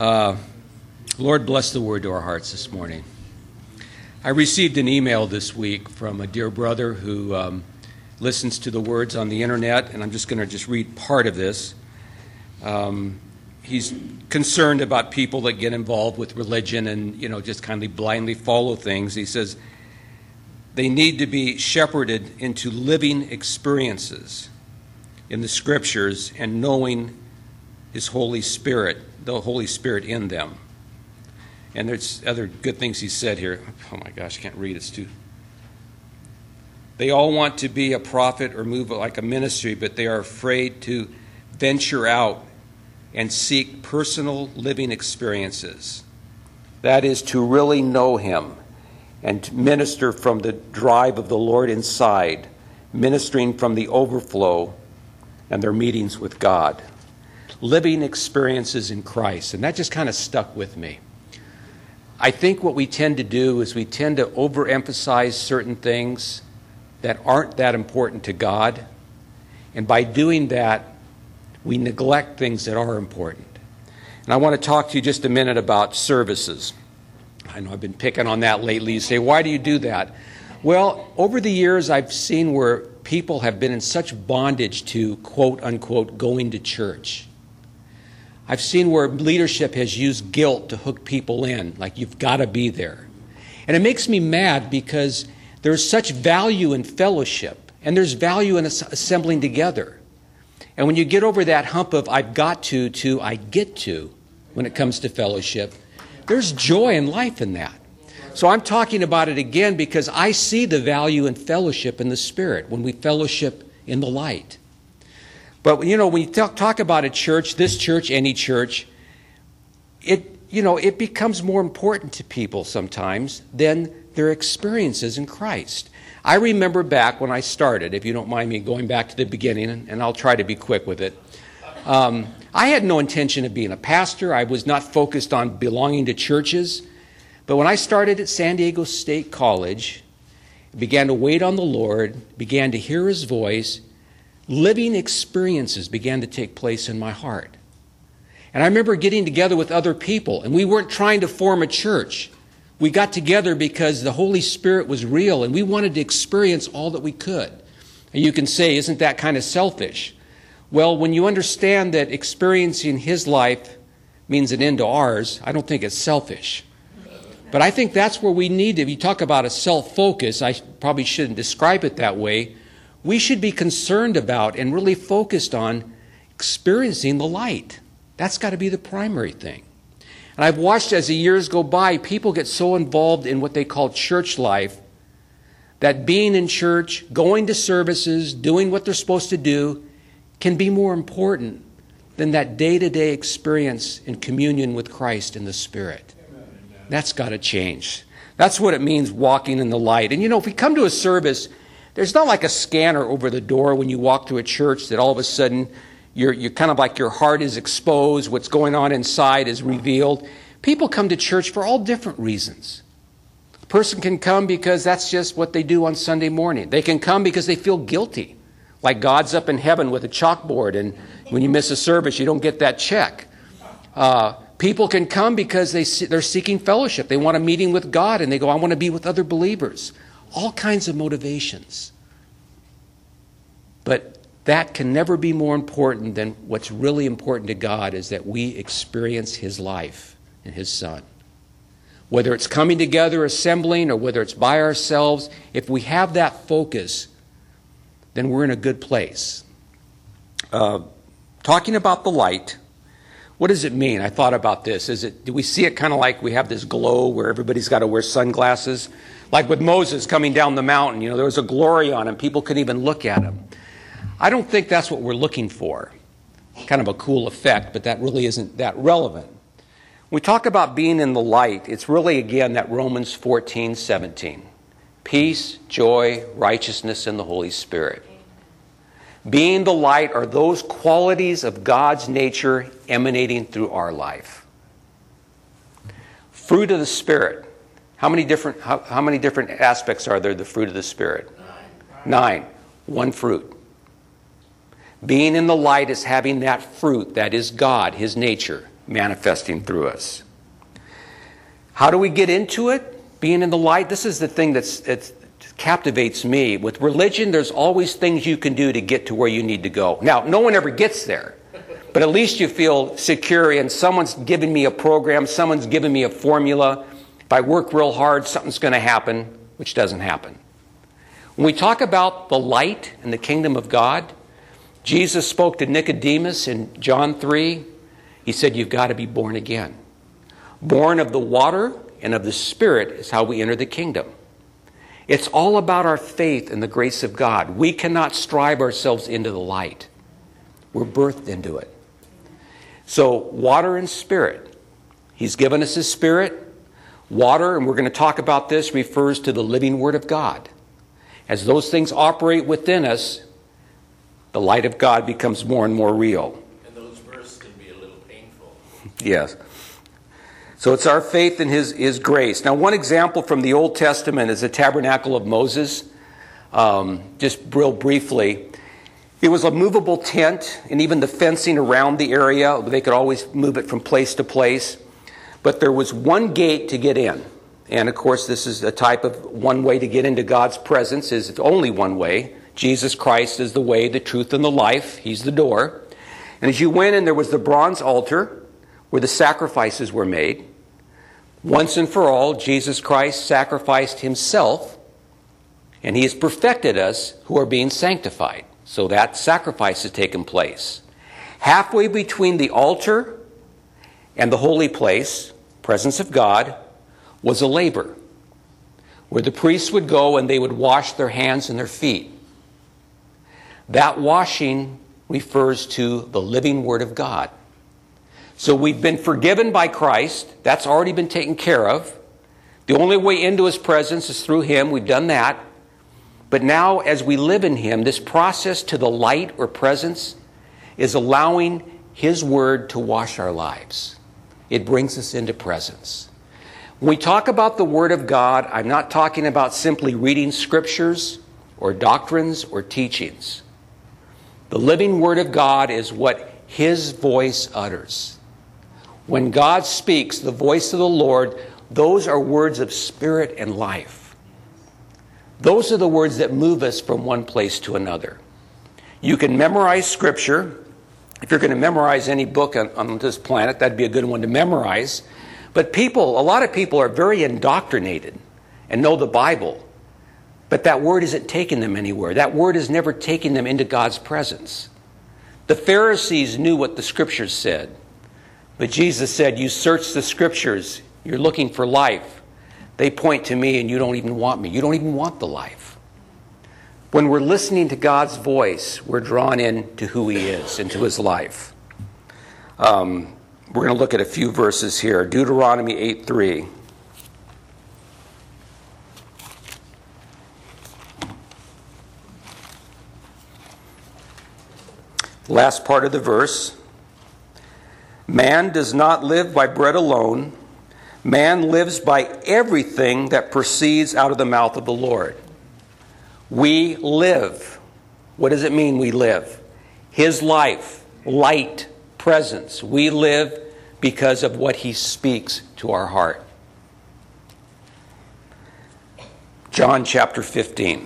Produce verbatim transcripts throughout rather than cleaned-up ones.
Uh, Lord, bless the word to our hearts this morning. I received an email this week from a dear brother who um, listens to the words on the internet, and I'm just going to just read part of this. Um, he's concerned about people that get involved with religion and, you know, just kind of blindly follow things. He says they need to be shepherded into living experiences in the Scriptures and knowing His Holy Spirit, the Holy Spirit in them. And there's other good things he said here. Oh my gosh, I can't read, it's too... They all want to be a prophet or move like a ministry, but they are afraid to venture out and seek personal living experiences. That is, to really know Him and to minister from the drive of the Lord inside, ministering from the overflow and their meetings with God. Living experiences in Christ. And that just kind of stuck with me. I think what we tend to do is we tend to overemphasize certain things that aren't that important to God. And by doing that, we neglect things that are important. And I want to talk to you just a minute about services. I know I've been picking on that lately. You say, why do you do that? Well, over the years, I've seen where people have been in such bondage to, quote unquote, going to church. I've seen where leadership has used guilt to hook people in, like you've got to be there. And it makes me mad because there's such value in fellowship, and there's value in assembling together. And when you get over that hump of I've got to, to I get to, when it comes to fellowship, there's joy and life in that. So I'm talking about it again because I see the value in fellowship in the Spirit, when we fellowship in the light. But, you know, when you talk, talk about a church, this church, any church, it, you know, it becomes more important to people sometimes than their experiences in Christ. I remember back when I started, if you don't mind me going back to the beginning, and I'll try to be quick with it. Um, I had no intention of being a pastor. I was not focused on belonging to churches. But when I started at San Diego State College, began to wait on the Lord, began to hear His voice, living experiences began to take place in my heart. And I remember getting together with other people, and we weren't trying to form a church. We got together because the Holy Spirit was real, and we wanted to experience all that we could. And you can say, isn't that kind of selfish? Well, when you understand that experiencing His life means an end to ours, I don't think it's selfish. But I think that's where we need to, if you talk about a self-focus, I probably shouldn't describe it that way. We should be concerned about and really focused on experiencing the light. That's got to be the primary thing. And I've watched as the years go by, people get so involved in what they call church life that being in church, going to services, doing what they're supposed to do can be more important than that day-to-day experience in communion with Christ in the Spirit. That's got to change. That's what it means walking in the light. And you know, if we come to a service, there's not like a scanner over the door when you walk to a church that all of a sudden you're, you're kind of like your heart is exposed, what's going on inside is revealed. People come to church for all different reasons. A person can come because that's just what they do on Sunday morning. They can come because they feel guilty, like God's up in heaven with a chalkboard, and when you miss a service, you don't get that check. Uh, people can come because they, they're seeking fellowship. They want a meeting with God, and they go, I want to be with other believers. All kinds of motivations. But that can never be more important than what's really important to God is that we experience His life and His Son. Whether it's coming together, assembling, or whether it's by ourselves, if we have that focus, then we're in a good place. Uh, talking about the light, what does it mean? I thought about this. Is it? Do we see it kind of like we have this glow where everybody's got to wear sunglasses? Like with Moses coming down the mountain, you know, there was a glory on him. People couldn't even look at him. I don't think that's what we're looking for. Kind of a cool effect, but that really isn't that relevant. When we talk about being in the light, it's really, again, that Romans fourteen seventeen. Peace, joy, righteousness in the Holy Spirit. Being the light are those qualities of God's nature emanating through our life. Fruit of the Spirit. How many different how, how many different aspects are there of the fruit of the Spirit? Nine. Nine. One fruit. Being in the light is having that fruit that is God, His nature, manifesting through us. How do we get into it? Being in the light? This is the thing that's, it captivates me. With religion, there's always things you can do to get to where you need to go. Now, no one ever gets there. But at least you feel secure and someone's giving me a program, someone's giving me a formula. If I work real hard, something's going to happen, which doesn't happen. When we talk about the light and the kingdom of God, Jesus spoke to Nicodemus in John three. He said, you've got to be born again. Born of the water and of the Spirit is how we enter the kingdom. It's all about our faith and the grace of God. We cannot strive ourselves into the light. We're birthed into it. So, water and Spirit. He's given us His Spirit. Water, and we're going to talk about this, refers to the living Word of God. As those things operate within us, the light of God becomes more and more real. And those verses can be a little painful. Yes. So it's our faith in His, His grace. Now, one example from the Old Testament is the tabernacle of Moses. Um, just real briefly. It was a movable tent, and even the fencing around the area, they could always move it from place to place. But there was one gate to get in. And of course, this is a type of one way to get into God's presence, is it's only one way. Jesus Christ is the way, the truth, and the life. He's the door. And as you went in, there was the bronze altar where the sacrifices were made. Once and for all, Jesus Christ sacrificed Himself, and He has perfected us who are being sanctified. So that sacrifice has taken place. Halfway between the altar and the holy place, presence of God, was a laver, where the priests would go and they would wash their hands and their feet. That washing refers to the living Word of God. So we've been forgiven by Christ. That's already been taken care of. The only way into His presence is through Him. We've done that. But now, as we live in Him, this process to the light or presence is allowing His Word to wash our lives. It brings us into presence. When we talk about the Word of God, I'm not talking about simply reading scriptures or doctrines or teachings. The living Word of God is what His voice utters. When God speaks, the voice of the Lord, those are words of spirit and life. Those are the words that move us from one place to another. You can memorize Scripture. If you're going to memorize any book on, on this planet, that'd be a good one to memorize. But people, a lot of people are very indoctrinated and know the Bible. But that word isn't taking them anywhere. That word is never taking them into God's presence. The Pharisees knew what the Scriptures said. But Jesus said, you search the Scriptures. You're looking for life. They point to me and you don't even want me. You don't even want the life. When we're listening to God's voice, we're drawn in to who He is, into His life. Um, we're going to look at a few verses here. Deuteronomy eight three. Last part of the verse. Man does not live by bread alone. Man lives by everything that proceeds out of the mouth of the Lord. We live. What does it mean we live? His life, light, presence. We live because of what He speaks to our heart. John chapter fifteen.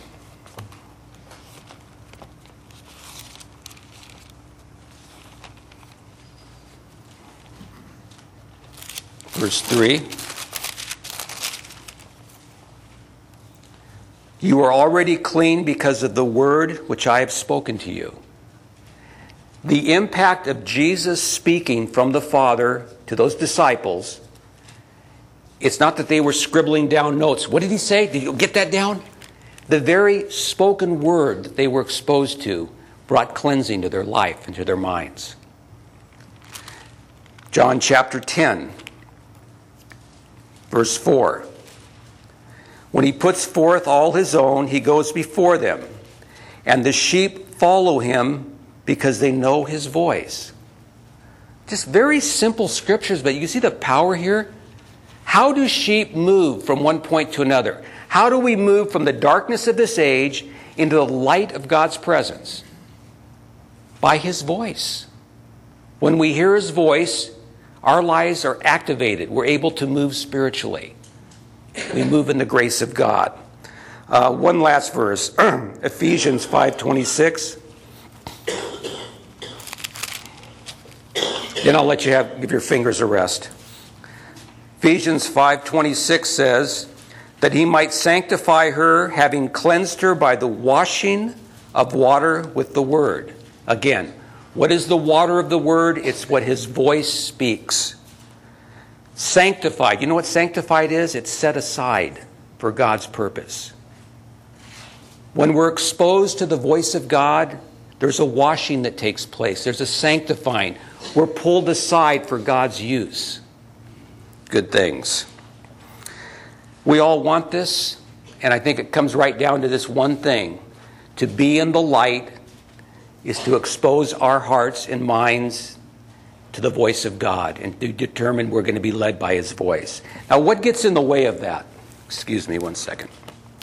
Verse three. You are already clean because of the word which I have spoken to you. The impact of Jesus speaking from the Father to those disciples, it's not that they were scribbling down notes. What did He say? Did you get that down? The very spoken word that they were exposed to brought cleansing to their life and to their minds. John chapter ten. Verse four. When He puts forth all His own, He goes before them, and the sheep follow Him because they know His voice. Just very simple scriptures, but you see the power here? How do sheep move from one point to another? How do we move from the darkness of this age into the light of God's presence? By His voice. When we hear His voice, Our lives are activated. We're able to move spiritually. We move in the grace of God. Uh, one last verse, Ephesians five twenty-six. Then I'll let you have give your fingers a rest. Ephesians five twenty-six says that he might sanctify her, having cleansed her by the washing of water with the word. Again, what is the water of the word? It's what his voice speaks. Sanctified. You know what sanctified is? It's set aside for God's purpose. When we're exposed to the voice of God, there's a washing that takes place. There's a sanctifying. We're pulled aside for God's use. Good things. We all want this, and I think it comes right down to this one thing. To be in the light is to expose our hearts and minds to the voice of God and to determine we're going to be led by his voice. Now, what gets in the way of that? Excuse me one second.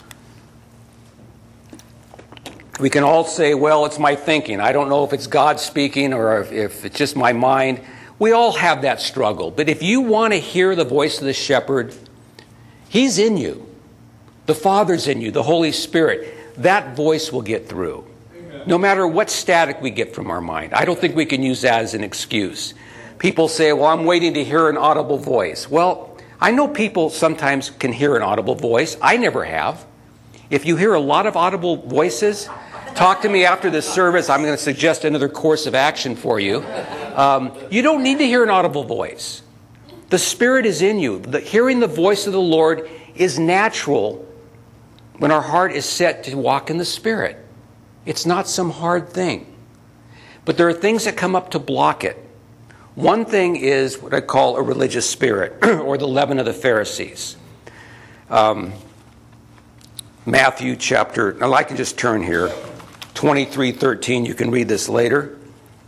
We can all say, well, it's my thinking. I don't know if it's God speaking or if it's just my mind. We all have that struggle. But if you want to hear the voice of the shepherd, he's in you. The Father's in you, the Holy Spirit. That voice will get through. Amen. No matter what static we get from our mind. I don't think we can use that as an excuse. People say, well, I'm waiting to hear an audible voice. Well, I know people sometimes can hear an audible voice. I never have. If you hear a lot of audible voices, talk to me after this service. I'm going to suggest another course of action for you. Um, you don't need to hear an audible voice. The Spirit is in you. The, hearing the voice of the Lord is natural when our heart is set to walk in the Spirit. It's not some hard thing. But there are things that come up to block it. One thing is what I call a religious spirit, or the leaven of the Pharisees. Um, Matthew chapter, now I can just turn here, twenty-three thirteen, you can read this later.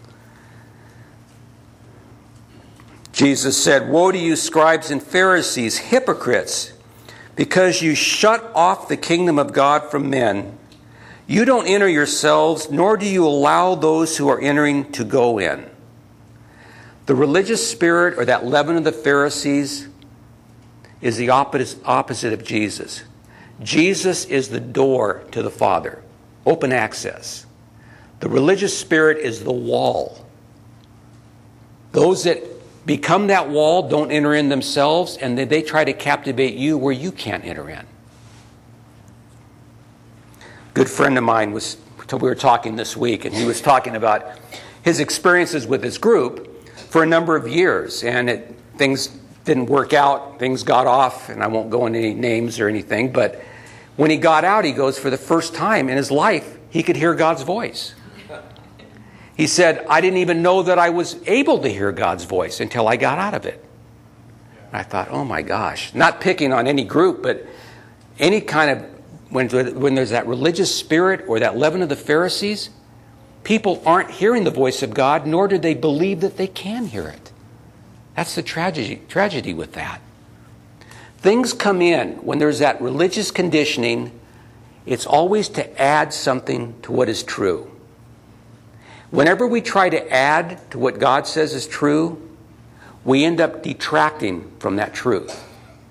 Jesus said, "Woe to you, scribes and Pharisees, hypocrites, because you shut off the kingdom of God from men. You don't enter yourselves, nor do you allow those who are entering to go in." The religious spirit, or that leaven of the Pharisees, is the opposite of Jesus. Jesus is the door to the Father, open access. The religious spirit is the wall. Those that become that wall don't enter in themselves, and they try to captivate you where you can't enter in. A good friend of mine was, we were talking this week, and he was talking about his experiences with his group for a number of years, and it, things didn't work out, things got off, and I won't go into any names or anything, but when he got out, he goes, for the first time in his life, he could hear God's voice. He said, I didn't even know that I was able to hear God's voice until I got out of it. And I thought, oh my gosh, not picking on any group, but any kind of, when, when there's that religious spirit or that leaven of the Pharisees, people aren't hearing the voice of God, nor do they believe that they can hear it. That's the tragedy, tragedy with that. Things come in when there's that religious conditioning. It's always to add something to what is true. Whenever we try to add to what God says is true, we end up detracting from that truth.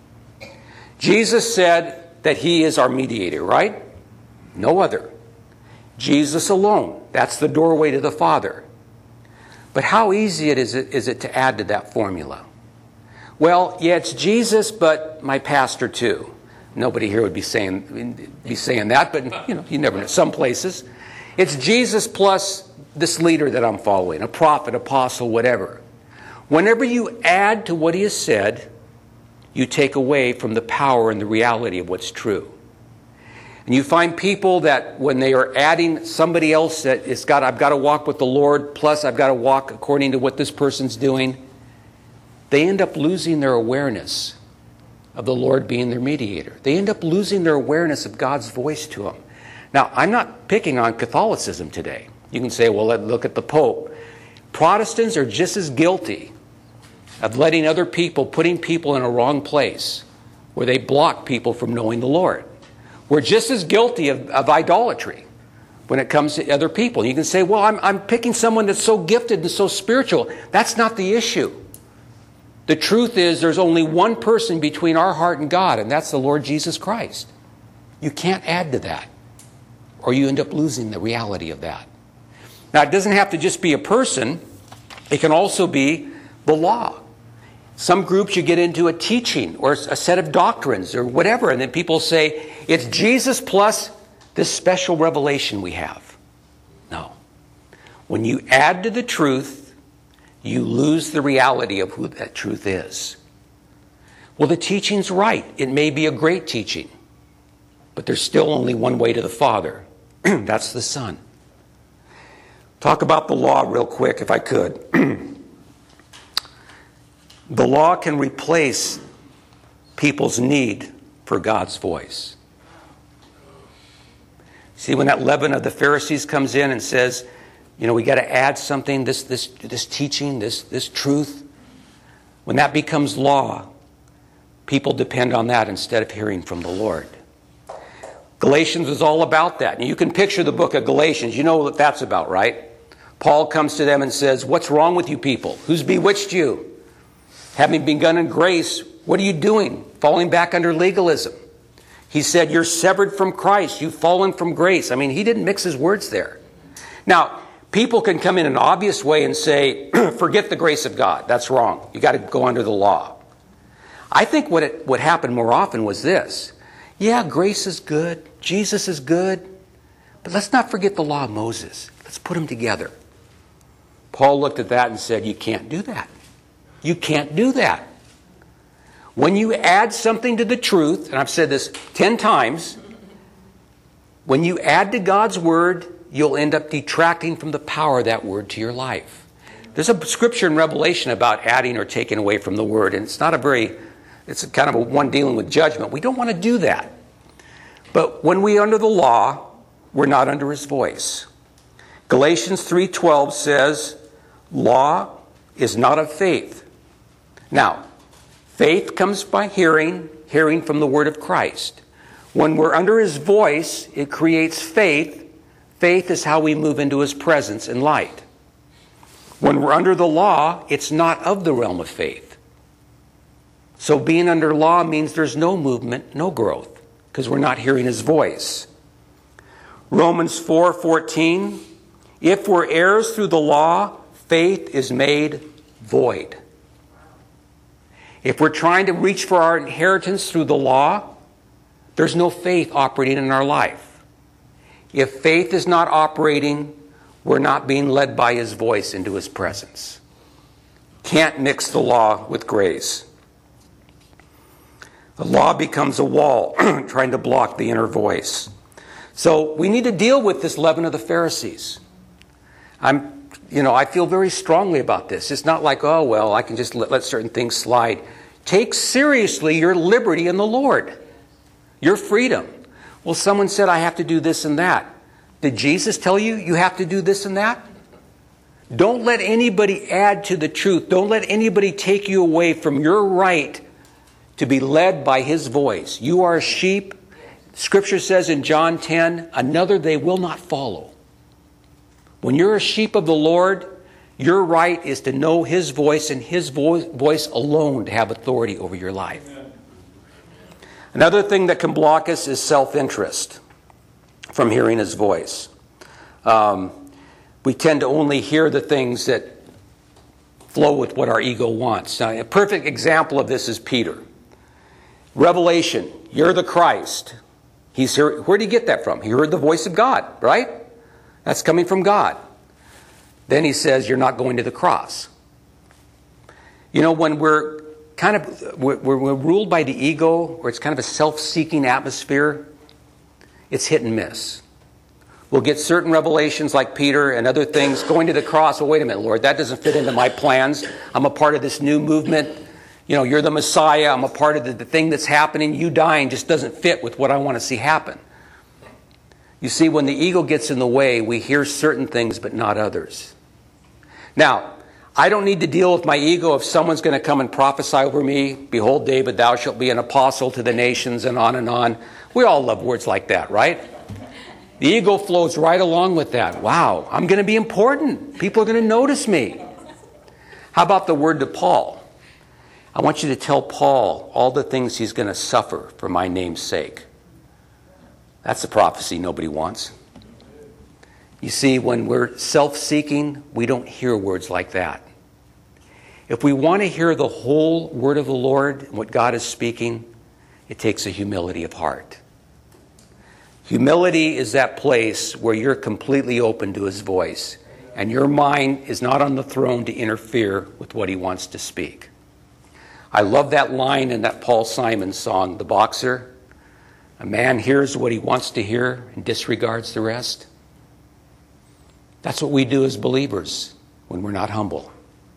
Jesus said that he is our mediator, right? No other. Jesus alone. That's the doorway to the Father. But how easy it is, it is it to add to that formula? Well, yeah, it's Jesus, but my pastor too. Nobody here would be saying be saying that, but you know, you never know. Some places, it's Jesus plus this leader that I'm following, a prophet, apostle, whatever. Whenever you add to what he has said, you take away from the power and the reality of what's true. And you find people that when they are adding somebody else that it's got, I've got to walk with the Lord, plus I've got to walk according to what this person's doing, they end up losing their awareness of the Lord being their mediator. They end up losing their awareness of God's voice to them. Now, I'm not picking on Catholicism today. You can say, well, look at the Pope. Protestants are just as guilty of letting other people, putting people in a wrong place where they block people from knowing the Lord. We're just as guilty of, of idolatry when it comes to other people. You can say, well, I'm, I'm picking someone that's so gifted and so spiritual. That's not the issue. The truth is there's only one person between our heart and God, and that's the Lord Jesus Christ. You can't add to that, or you end up losing the reality of that. Now, it doesn't have to just be a person. It can also be the law. Some groups you get into a teaching or a set of doctrines or whatever, and then people say, it's Jesus plus this special revelation we have. No. When you add to the truth, you lose the reality of who that truth is. Well, the teaching's right. It may be a great teaching, but there's still only one way to the Father. That's the Son. Talk about the law real quick, if I could. The law can replace people's need for God's voice. See, when that leaven of the Pharisees comes in and says, you know, we got to add something, this, this, this teaching, this, this truth. When that becomes law, people depend on that instead of hearing from the Lord. Galatians is all about that. And you can picture the book of Galatians. You know what that's about, right? Paul comes to them and says, what's wrong with you people? Who's bewitched you? Having begun in grace, what are you doing? Falling back under legalism. He said, you're severed from Christ. You've fallen from grace. I mean, he didn't mix his words there. Now, people can come in an obvious way and say, forget the grace of God. That's wrong. You got to go under the law. I think what it, what happened more often was this. Yeah, grace is good. Jesus is good. But let's not forget the law of Moses. Let's put them together. Paul looked at that and said, you can't do that. You can't do that. When you add something to the truth, and I've said this ten times, when you add to God's word, you'll end up detracting from the power of that word to your life. There's a scripture in Revelation about adding or taking away from the word, and it's not a very, it's kind of a one dealing with judgment. We don't want to do that. But when we're under the law, we're not under his voice. Galatians three twelve says, law is not of faith. Now, faith comes by hearing, hearing from the word of Christ. When we're under his voice, it creates faith. Faith is how we move into his presence and light. When we're under the law, it's not of the realm of faith. So being under law means there's no movement, no growth, because we're not hearing his voice. Romans four fourteen, if we're heirs through the law, faith is made void. If we're trying to reach for our inheritance through the law, there's no faith operating in our life. If faith is not operating, we're not being led by his voice into his presence. Can't mix the law with grace. The law becomes a wall trying to block the inner voice. So we need to deal with this leaven of the Pharisees. I'm You know, I feel very strongly about this. It's not like, oh, well, I can just let, let certain things slide. Take seriously your liberty in the Lord, your freedom. Well, someone said I have to do this and that. Did Jesus tell you you have to do this and that? Don't let anybody add to the truth. Don't let anybody take you away from your right to be led by his voice. You are a sheep. Scripture says in John ten, another they will not follow. When you're a sheep of the Lord, your right is to know his voice and his vo- voice alone to have authority over your life. Amen. Another thing that can block us is self-interest from hearing his voice. Um, we tend to only hear the things that flow with what our ego wants. Now, a perfect example of this is Peter. Revelation, you're the Christ. He's here. Where did he get that from? He heard the voice of God, right? That's coming from God. Then he says, you're not going to the cross. You know, when we're kind of, we're, we're ruled by the ego, or it's kind of a self-seeking atmosphere, it's hit and miss. We'll get certain revelations like Peter and other things going to the cross. Well, wait a minute, Lord, that doesn't fit into my plans. I'm a part of this new movement. You know, you're the Messiah. I'm a part of the, the thing that's happening. You dying just doesn't fit with what I want to see happen. You see, when the ego gets in the way, we hear certain things but not others. Now, I don't need to deal with my ego if someone's going to come and prophesy over me. Behold, David, thou shalt be an apostle to the nations, and on and on. We all love words like that, right? The ego flows right along with that. Wow, I'm going to be important. People are going to notice me. How about the word to Paul? I want you to tell Paul all the things he's going to suffer for my name's sake. That's a prophecy nobody wants. You see, when we're self-seeking, we don't hear words like that. If we want to hear the whole word of the Lord and what God is speaking, it takes a humility of heart. Humility is that place where you're completely open to his voice, and your mind is not on the throne to interfere with what he wants to speak. I love that line in that Paul Simon song, The Boxer. A man hears what he wants to hear and disregards the rest. That's what we do as believers when we're not humble.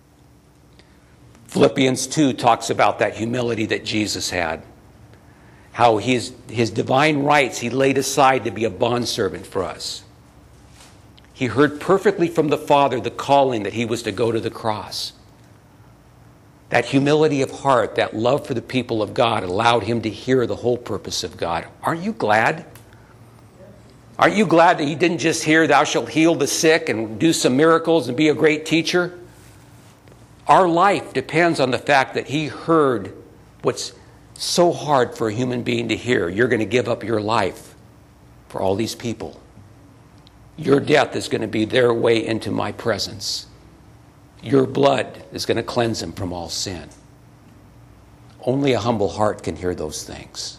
Philippians two talks about that humility that Jesus had. How his, his divine rights he laid aside to be a bondservant for us. He heard perfectly from the Father the calling that he was to go to the cross. That humility of heart, that love for the people of God allowed him to hear the whole purpose of God. Aren't you glad? Aren't you glad that he didn't just hear, thou shalt heal the sick and do some miracles and be a great teacher? Our life depends on the fact that he heard what's so hard for a human being to hear. You're going to give up your life for all these people. Your death is going to be their way into my presence. Your blood is going to cleanse them from all sin. Only a humble heart can hear those things.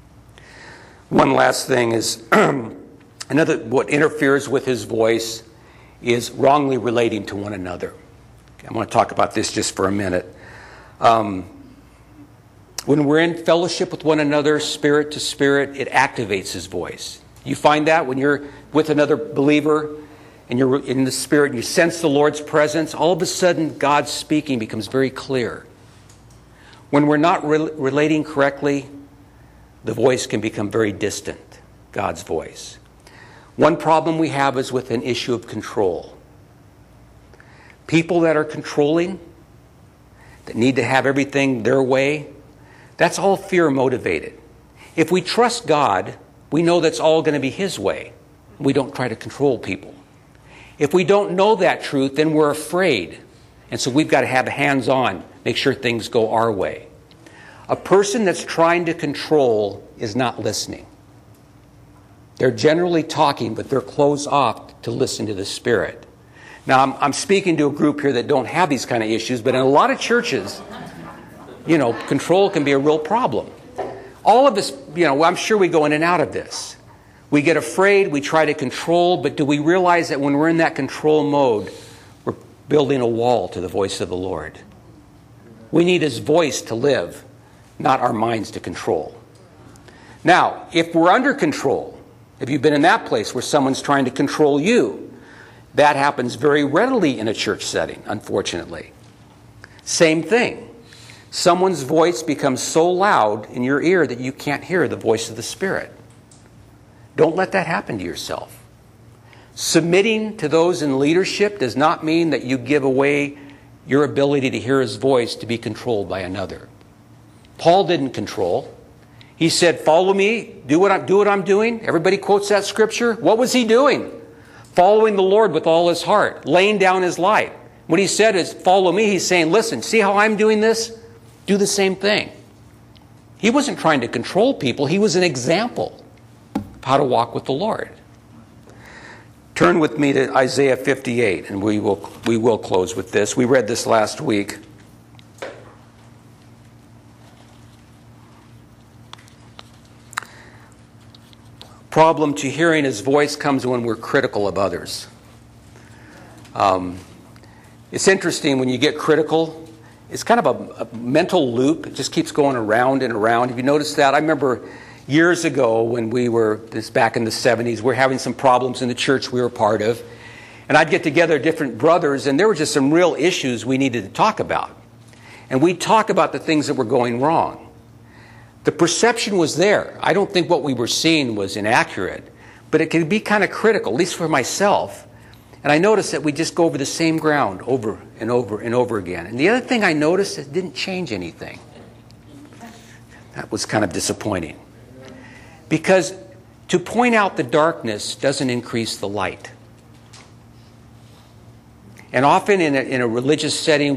One last thing is, another what interferes with his voice is wrongly relating to one another. I want to talk about this just for a minute. Um, when we're in fellowship with one another, spirit to spirit, it activates his voice. You find that when you're with another believer and you're in the spirit and you sense the Lord's presence, all of a sudden God's speaking becomes very clear. When we're not re- relating correctly, the voice can become very distant, God's voice. One problem we have is with an issue of control. People that are controlling, that need to have everything their way, that's all fear motivated. If we trust God, we know that's all going to be his way. We don't try to control people. If we don't know that truth, then we're afraid. And so we've got to have hands-on, make sure things go our way. A person that's trying to control is not listening. They're generally talking, but they're closed off to listen to the Spirit. Now, I'm, I'm speaking to a group here that don't have these kind of issues, but in a lot of churches, you know, control can be a real problem. All of us, you know, I'm sure we go in and out of this. We get afraid, we try to control, but do we realize that when we're in that control mode, we're building a wall to the voice of the Lord? We need his voice to live, not our minds to control. Now, if we're under control, if you've been in that place where someone's trying to control you, that happens very readily in a church setting, unfortunately. Same thing. Someone's voice becomes so loud in your ear that you can't hear the voice of the Spirit. Don't let that happen to yourself. Submitting to those in leadership does not mean that you give away your ability to hear his voice to be controlled by another. Paul didn't control. He said, follow me, do what I'm, do what I'm doing. Everybody quotes that scripture. What was he doing? Following the Lord with all his heart, laying down his life. What he said is, follow me. He's saying, listen, see how I'm doing this? Do the same thing. He wasn't trying to control people. He was an example of how to walk with the Lord. Turn with me to Isaiah fifty-eight, and we will, we will close with this. We read this last week. Problem to hearing his voice comes when we're critical of others. Um, it's interesting when you get critical. It's kind of a, a mental loop. It just keeps going around and around. Have you noticed that? I remember years ago when we were, this back in the seventies, we were having some problems in the church we were part of. And I'd get together different brothers, and there were just some real issues we needed to talk about. And we'd talk about the things that were going wrong. The perception was there. I don't think what we were seeing was inaccurate, but it could be kind of critical, at least for myself. And I noticed that we just go over the same ground over and over and over again. And the other thing I noticed, it didn't change anything. That was kind of disappointing. Because to point out the darkness doesn't increase the light. And often in a, in a religious setting, we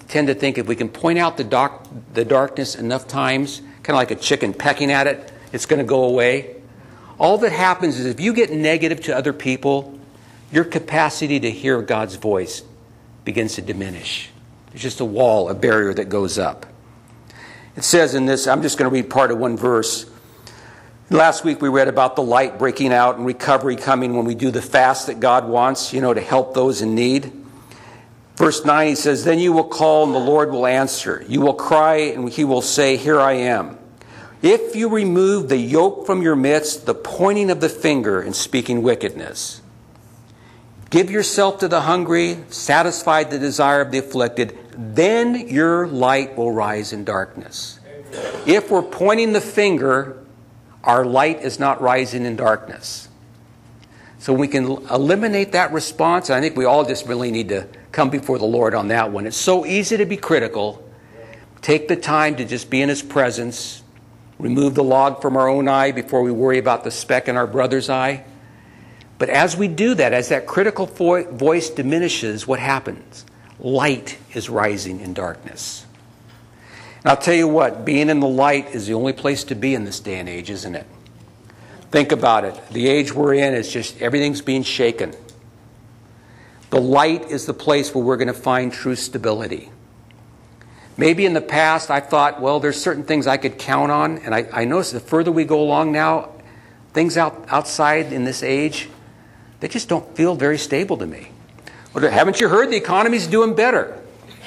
tend to think if we can point out the, dark, the darkness enough times, kind of like a chicken pecking at it, it's going to go away. All that happens is if you get negative to other people, your capacity to hear God's voice begins to diminish. There's just a wall, a barrier that goes up. It says in this, I'm just going to read part of one verse. Last week we read about the light breaking out and recovery coming when we do the fast that God wants, you know, to help those in need. Verse nine, he says, then you will call and the Lord will answer. You will cry and he will say, here I am. If you remove the yoke from your midst, the pointing of the finger and speaking wickedness. Give yourself to the hungry, satisfy the desire of the afflicted, then your light will rise in darkness. If we're pointing the finger, our light is not rising in darkness. So we can eliminate that response. I think we all just really need to come before the Lord on that one. It's so easy to be critical. Take the time to just be in His presence. Remove the log from our own eye before we worry about the speck in our brother's eye. But as we do that, as that critical vo- voice diminishes, what happens? Light is rising in darkness. And I'll tell you what, being in the light is the only place to be in this day and age, isn't it? Think about it. The age we're in is just everything's being shaken. The light is the place where we're going to find true stability. Maybe in the past I thought, well, there's certain things I could count on. And I, I notice the further we go along now, things out, outside in this age, they just don't feel very stable to me. Well, haven't you heard the economy's doing better?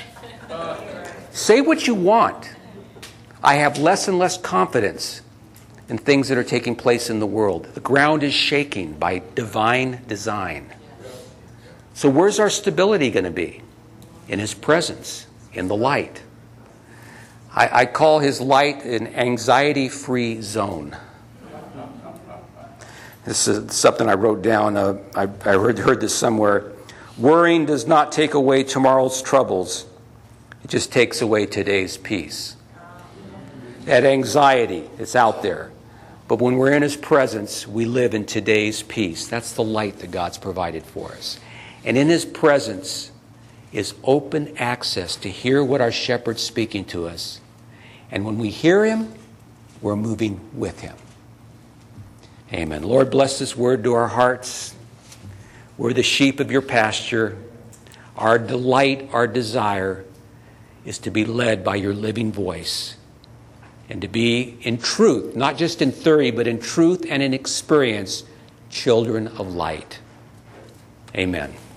Say what you want. I have less and less confidence in things that are taking place in the world. The ground is shaking by divine design. So where's our stability going to be? In His presence, in the light. I, I call His light an anxiety-free zone. This is something I wrote down. Uh, I, I heard, heard this somewhere. Worrying does not take away tomorrow's troubles. It just takes away today's peace. That anxiety, it's out there. But when we're in His presence, we live in today's peace. That's the light that God's provided for us. And in His presence is open access to hear what our shepherd's speaking to us. And when we hear Him, we're moving with Him. Amen. Lord, bless this word to our hearts. We're the sheep of your pasture. Our delight, our desire is to be led by your living voice and to be in truth, not just in theory, but in truth and in experience, children of light. Amen.